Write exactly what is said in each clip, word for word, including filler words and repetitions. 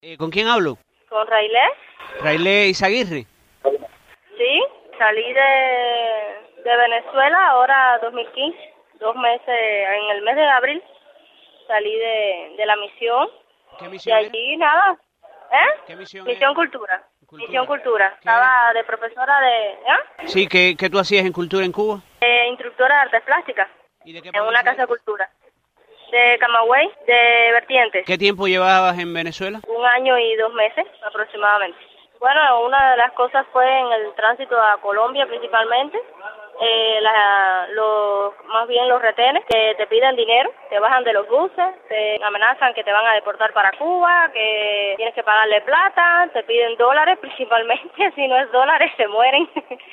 Eh, ¿Con quién hablo? ¿Con Railé? Railé Izaguirre. Sí, salí de, de Venezuela ahora dos mil quince, dos meses, en el mes de abril salí de, de la misión. ¿Qué misión y allí era? Nada, ¿eh? ¿Qué misión Misión es? Cultura. Cultura. Misión Cultura. ¿Qué? Estaba de profesora de, ¿eh? Sí, ¿qué, ¿qué tú hacías en Cultura en Cuba? Eh, instructora de artes plásticas. ¿Y de qué En una provincia casa de eres? cultura. De Camagüey, de Vertientes. ¿Qué tiempo llevabas en Venezuela? Un año y dos meses aproximadamente. Bueno, una de las cosas fue en el tránsito a Colombia principalmente, eh, la, los, más bien los retenes que te piden dinero, te bajan de los buses, te amenazan que te van a deportar para Cuba, que tienes que pagarle plata, te piden dólares principalmente, si no es dólares se mueren.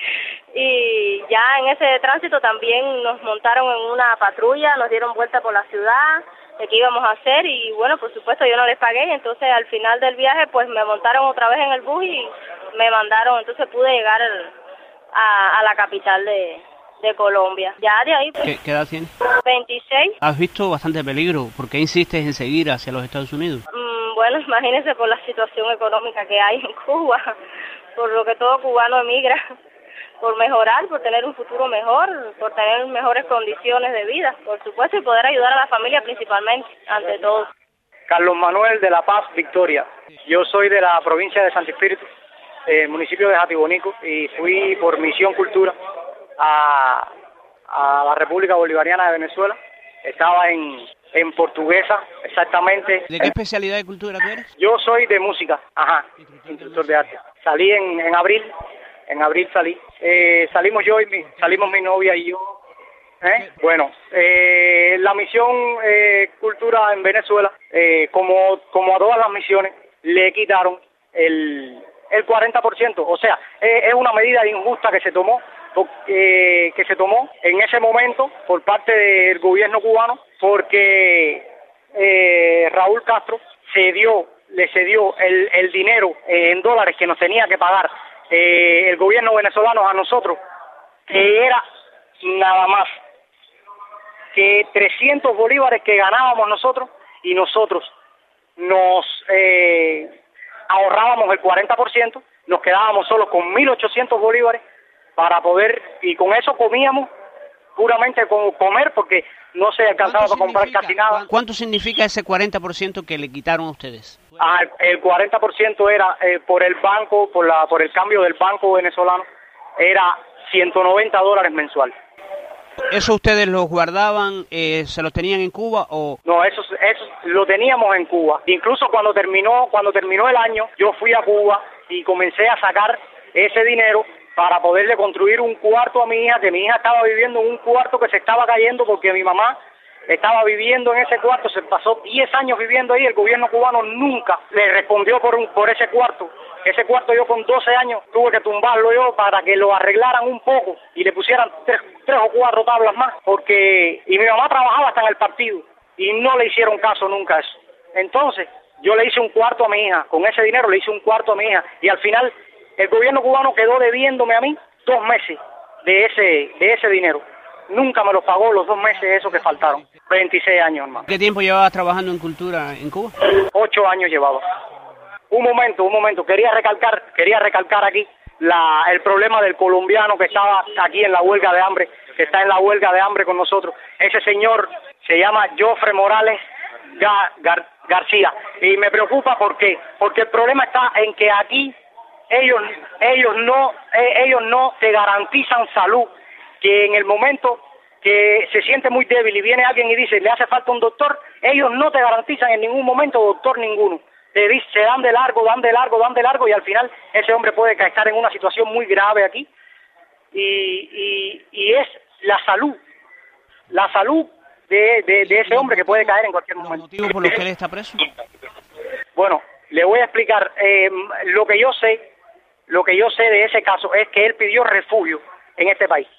Y ya en ese tránsito también nos montaron en una patrulla, nos dieron vuelta por la ciudad, de qué íbamos a hacer y bueno, por supuesto yo no les pagué, entonces al final del viaje pues me montaron otra vez en el bus y me mandaron, entonces pude llegar a, a la capital de, de Colombia. Ya de ahí pues, ¿Qué, ¿Qué edad tienes? veintiséis. ¿Has visto bastante peligro? ¿Por qué insistes en seguir hacia los Estados Unidos? Mm, bueno, imagínense por la situación económica que hay en Cuba, por lo que todo cubano emigra, por mejorar, por tener un futuro mejor, por tener mejores condiciones de vida, por supuesto, y poder ayudar a la familia principalmente, ante todo. Carlos Manuel de La Paz, Victoria. Yo soy de la provincia de Santo Espíritu, eh, municipio de Jatibonico, y fui por Misión Cultura a, a la República Bolivariana de Venezuela. Estaba en, en Portuguesa, exactamente. ¿De qué especialidad de cultura tú eres? Yo soy de música, ajá, instructor de arte. Salí en, en abril. En abril salí. Eh, salimos yo y mi, salimos mi novia y yo. ¿Eh? Bueno, eh, la misión eh, Cultura en Venezuela, eh, como como a todas las misiones, le quitaron el, el cuarenta por ciento. O sea, eh, es una medida injusta que se tomó, eh, que se tomó en ese momento por parte del gobierno cubano, porque eh, Raúl Castro cedió, le cedió el, el dinero eh, en dólares que nos tenía que pagar Eh, el gobierno venezolano a nosotros, que era nada más que trescientos bolívares que ganábamos nosotros, y nosotros nos eh, ahorrábamos el cuarenta por ciento, nos quedábamos solo con mil ochocientos bolívares para poder, y con eso comíamos puramente como comer, porque no se alcanzaba a comprar casi nada. ¿Cuánto significa ese cuarenta por ciento que le quitaron a ustedes? Ah, el cuarenta por ciento era eh, por el banco, por la por el cambio del banco venezolano, era ciento noventa dólares mensual. ¿Eso ustedes los guardaban, eh, se los tenían en Cuba o...? No, eso, eso lo teníamos en Cuba. Incluso cuando terminó, cuando terminó el año, yo fui a Cuba y comencé a sacar ese dinero para poderle construir un cuarto a mi hija, que mi hija estaba viviendo en un cuarto que se estaba cayendo porque mi mamá estaba viviendo en ese cuarto, se pasó diez años viviendo ahí, el gobierno cubano nunca le respondió por un, por ese cuarto. Ese cuarto yo con doce años tuve que tumbarlo yo para que lo arreglaran un poco y le pusieran tres, tres o cuatro tablas más, porque, y mi mamá trabajaba hasta en el partido y no le hicieron caso nunca a eso. Entonces, yo le hice un cuarto a mi hija, con ese dinero le hice un cuarto a mi hija, y al final el gobierno cubano quedó debiéndome a mí dos meses de ese, de ese dinero. Nunca me los pagó los dos meses esos que faltaron. veintiséis años, hermano. ¿Qué tiempo llevabas trabajando en cultura en Cuba? Ocho años llevaba. Un momento, un momento. Quería recalcar, quería recalcar aquí la, el problema del colombiano que estaba aquí en la huelga de hambre, que está en la huelga de hambre con nosotros. Ese señor se llama Jofre Morales Gar, Gar, García. Y me preocupa porque, porque el problema está en que aquí ellos, ellos no, eh, ellos no te garantizan salud, que en el momento que se siente muy débil y viene alguien y dice le hace falta un doctor, ellos no te garantizan en ningún momento doctor ninguno. Te dice, se dan de largo, dan de largo, dan de largo, y al final ese hombre puede estar en una situación muy grave aquí, y, y, y es la salud, la salud de, de, de ese hombre que puede caer en cualquier momento. ¿Los motivos por los que él está preso? Bueno, le voy a explicar, eh, lo que yo sé, lo que yo sé de ese caso es que él pidió refugio en este país.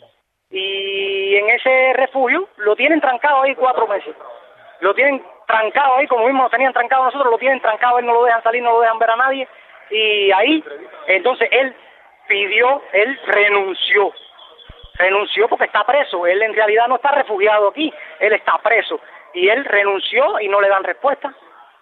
Y en ese refugio lo tienen trancado ahí cuatro meses. Lo tienen trancado ahí, como mismo lo tenían trancado nosotros, lo tienen trancado, él no lo dejan salir, no lo dejan ver a nadie. Y ahí, entonces él pidió, él renunció. Renunció porque está preso. Él en realidad no está refugiado aquí, él está preso. Y él renunció y no le dan respuesta.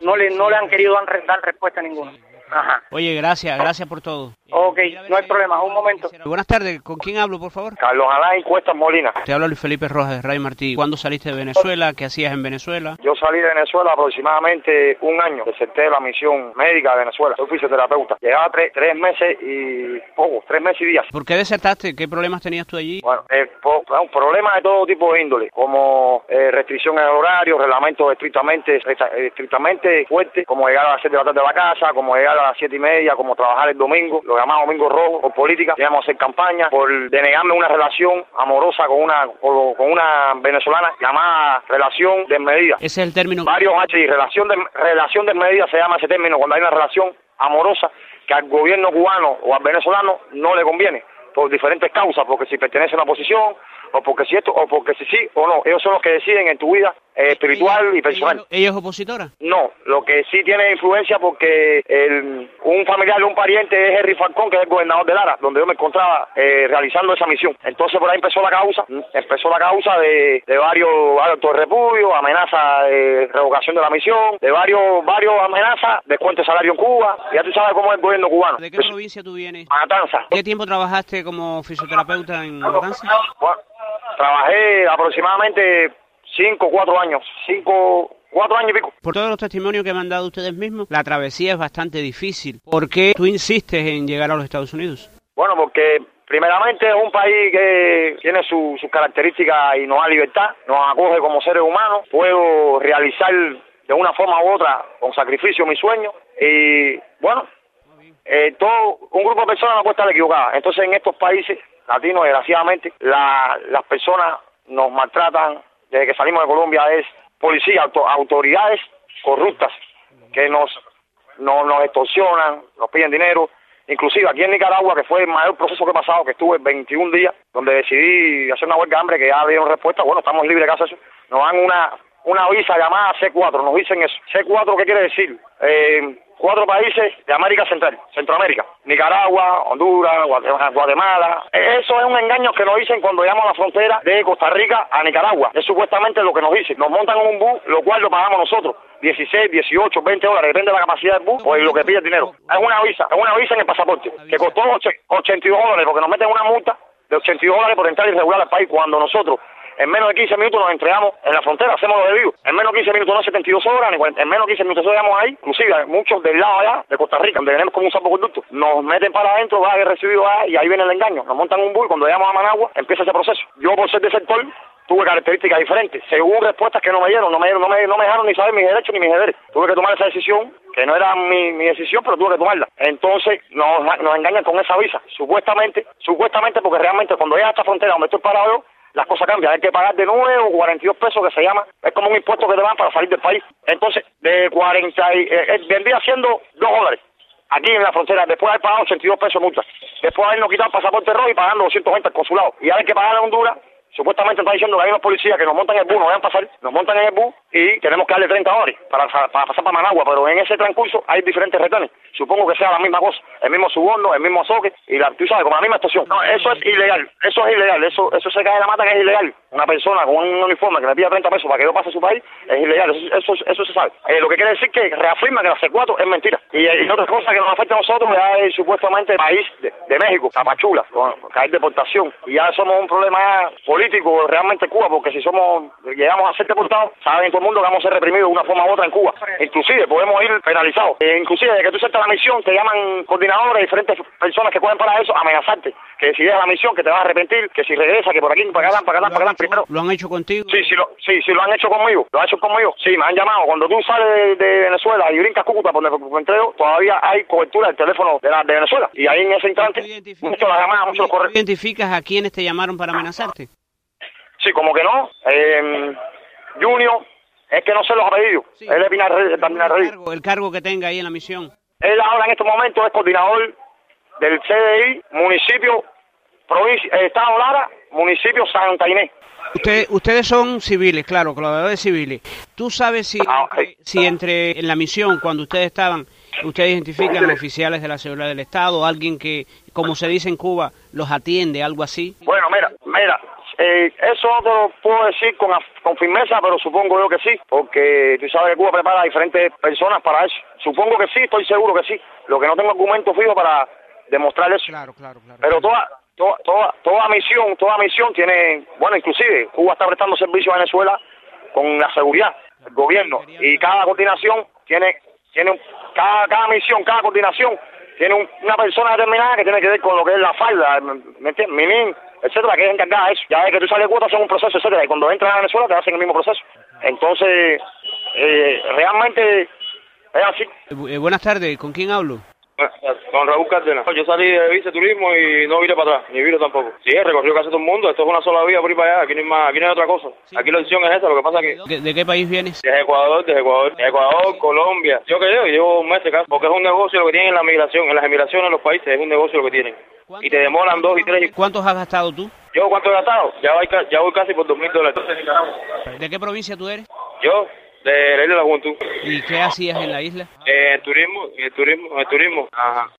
no le no le han querido dar, dar respuesta ninguna. Ajá. Oye, gracias, gracias por todo. Ok, no hay problema, un momento. Buenas tardes, ¿con quién hablo, por favor? Carlos Alain Cuesta Molina. Te habla Luis Felipe Rojas de Ray Martí. ¿Cuándo saliste de Venezuela? ¿Qué hacías en Venezuela? Yo salí de Venezuela aproximadamente un año. Deserté de la misión médica de Venezuela. Soy fisioterapeuta. Llegaba tres, tres meses y poco, tres meses y días. ¿Por qué desertaste? ¿Qué problemas tenías tú allí? Bueno, eh, po, un problema de todo tipo de índole, como eh, restricciones de horario, reglamentos estrictamente estrictamente fuertes, como llegar a las siete de la tarde a la casa, como llegar a las siete y media, como trabajar el domingo, lo llamamos domingo rojo, por política, íbamos a hacer campaña, por denegarme una relación amorosa con una con, con una venezolana llamada relación desmedida. Ese es el término. Varios H I, relación de relación desmedida se llama ese término, cuando hay una relación amorosa que al gobierno cubano o al venezolano no le conviene, por diferentes causas, porque si pertenece a una oposición, o porque si esto, o porque si sí o no. Ellos son los que deciden en tu vida eh, espiritual ¿Ella, y personal. ¿Ella, ella es opositora? No, lo que sí tiene influencia porque el, un familiar de un pariente es Henry Falcón, que es el gobernador de Lara, donde yo me encontraba eh, realizando esa misión. Entonces por ahí empezó la causa, empezó la causa de, de varios actos de repudio, amenaza de revocación de la misión, de varios varios amenazas, descuento de salario en Cuba. Ya tú sabes cómo es el gobierno cubano. ¿De qué pues, provincia tú vienes? Matanza. ¿Qué tiempo trabajaste como fisioterapeuta en Matanza? Bueno, trabajé aproximadamente cinco, cuatro años, cinco, cuatro años y pico. Por todos los testimonios que me han dado ustedes mismos, la travesía es bastante difícil. ¿Por qué tú insistes en llegar a los Estados Unidos? Bueno, porque primeramente es un país que tiene sus su características y nos da libertad, nos acoge como seres humanos, puedo realizar de una forma u otra, con sacrificio, mis sueños, y bueno, eh, todo un grupo de personas no puede estar equivocada. Entonces en estos países latinos, desgraciadamente, la, las personas nos maltratan. Desde que salimos de Colombia es policía, auto, autoridades corruptas que nos, no, nos extorsionan, nos piden dinero. Inclusive aquí en Nicaragua, que fue el mayor proceso que he pasado, que estuve veintiún días, donde decidí hacer una huelga de hambre, que ya dieron respuesta, bueno, estamos libres de casa, eso, nos dan una una visa llamada C cuatro, nos dicen eso. C cuatro, ¿qué quiere decir? Eh, cuatro países de América Central, Centroamérica, Nicaragua, Honduras, Guatemala. Eso es un engaño que nos dicen cuando llegamos a la frontera de Costa Rica a Nicaragua. Es supuestamente lo que nos dicen. Nos montan en un bus, lo cual lo pagamos nosotros. dieciséis, dieciocho, veinte dólares, depende de la capacidad del bus o de lo que pide el dinero. Es una visa, es una visa en el pasaporte, que costó ochenta y dos dólares, porque nos meten una multa de ochenta y dos dólares por entrar irregular al país, cuando nosotros en menos de quince minutos nos entregamos en la frontera, hacemos lo debido. En menos de quince minutos, no setenta y dos horas, ni cuarenta, en menos de quince minutos llegamos ahí. Inclusive muchos del lado allá, de Costa Rica, donde tenemos como un salvoconducto, nos meten para adentro, va a haber recibido allá, y ahí viene el engaño. Nos montan un bus y cuando llegamos a Managua empieza ese proceso. Yo, por ser de sector, tuve características diferentes. Según respuestas que no me dieron, no me, no me, no me dejaron ni saber mis derechos ni mis deberes. Tuve que tomar esa decisión, que no era mi, mi decisión, pero tuve que tomarla. Entonces nos, nos engañan con esa visa, supuestamente, supuestamente porque realmente cuando llegas a esta frontera donde estoy parado yo, las cosas cambian, hay que pagar de nuevo cuarenta y dos pesos, que se llama, es como un impuesto que te dan para salir del país. Entonces, de cuarenta, eh, eh, vendría siendo dos dólares aquí en la frontera, después de haber pagado ochenta y dos pesos de multa, después de habernos quitado el pasaporte rojo y pagando doscientos veinte al consulado, y hay que pagar en Honduras. Supuestamente está diciendo que hay unos policías que nos montan en el bus, nos dejan pasar, nos montan en el bus y tenemos que darle treinta dólares para, para pasar para Managua, pero en ese transcurso hay diferentes retenes. Supongo que sea la misma cosa, el mismo suborno, el mismo azoque y la, tú sabes, como la misma estación. No, eso es ilegal, eso es ilegal, eso eso se cae de la mata, que es ilegal. Una persona con un uniforme que me pida treinta pesos para que yo pase a su país es ilegal, eso eso, eso se sabe. Eh, lo que quiere decir que reafirma que la C cuatro es mentira. Y, y otra cosa que nos afecta a nosotros es supuestamente el país de, de México, Tapachula, que hay deportación. Y ya somos un problema político realmente Cuba, porque si somos llegamos a ser deportados, saben todo el mundo que vamos a ser reprimidos de una forma u otra en Cuba. Inclusive podemos ir penalizados. Eh, inclusive desde que tú saltas la misión te llaman coordinadores, diferentes personas que pueden para eso, amenazarte, que si dejas la misión que te vas a arrepentir, que si regresas, que por aquí, para acá, para acá, para acá, primero. ¿Lo han hecho contigo? Sí, sí, lo, sí, sí, lo han hecho conmigo, lo han hecho conmigo. Sí, me han llamado. Cuando tú sales de, de Venezuela y brincas Cúcuta por donde entrego, todavía hay cobertura del teléfono de, la, de Venezuela. Y ahí en ese instante, muchos las llamadas, muchos los correos. ¿Tú identificas a quienes te llamaron para amenazarte? Sí, como que no. Eh, Junior, es que no sé los apellidos. Sí. Él es Pinarelli. El cargo, el cargo que tenga ahí en la misión. Él ahora en este momento es coordinador del C D I, municipio, provincia, Estado Lara, municipio Santa Inés. Ustedes, ustedes son civiles, claro, colaboradores civiles. ¿Tú sabes si, ah, okay. si entre en la misión, cuando ustedes estaban, ustedes identifican oficiales de la seguridad del Estado, alguien que, como se dice en Cuba, los atiende, algo así? Bueno, mira, mira. Eh, eso no te lo puedo decir con, con firmeza, pero supongo yo que sí, porque tú sabes que Cuba prepara a diferentes personas para eso. Supongo que sí, estoy seguro que sí. Lo que no tengo argumento fijo para demostrar eso. Claro, claro, claro. Pero toda, toda, toda, toda misión, toda misión tiene, bueno, inclusive Cuba está prestando servicio a Venezuela con la seguridad, el gobierno, y cada coordinación tiene, tiene un, cada, cada misión, cada coordinación tiene un, una persona determinada que tiene que ver con lo que es la falda, ¿me entiendes? Minin, etcétera, que es encargada de eso. Ya es que tú sales de Cuba, son un proceso, etcétera, y cuando entras a Venezuela te hacen el mismo proceso. Entonces, eh, realmente es así. Eh, buenas tardes, ¿con quién hablo? Con Raúl Cárdenas. Yo salí de viceturismo y no vine para atrás, ni vine tampoco. Sí, he recorrido casi todo el mundo, esto es una sola vía por ir para allá, aquí no hay más, aquí no hay otra cosa. Sí. Aquí la decisión es esa, lo que pasa es que... ¿De, de qué país vienes? De Ecuador, de Ecuador, de Ecuador, Colombia. Yo que llevo, llevo un mes de casa, porque es un negocio lo que tienen en la migración, en las emigraciones en los países, es un negocio lo que tienen. Y te demoran dos y tres. Y... ¿Cuántos has gastado tú? ¿Yo cuánto he gastado? Ya voy, ya voy casi por dos mil dólares. ¿De qué provincia tú eres? Yo, de la Isla de la Juventud. ¿Y qué hacías en la isla? Eh, turismo, el turismo, el turismo. Ajá.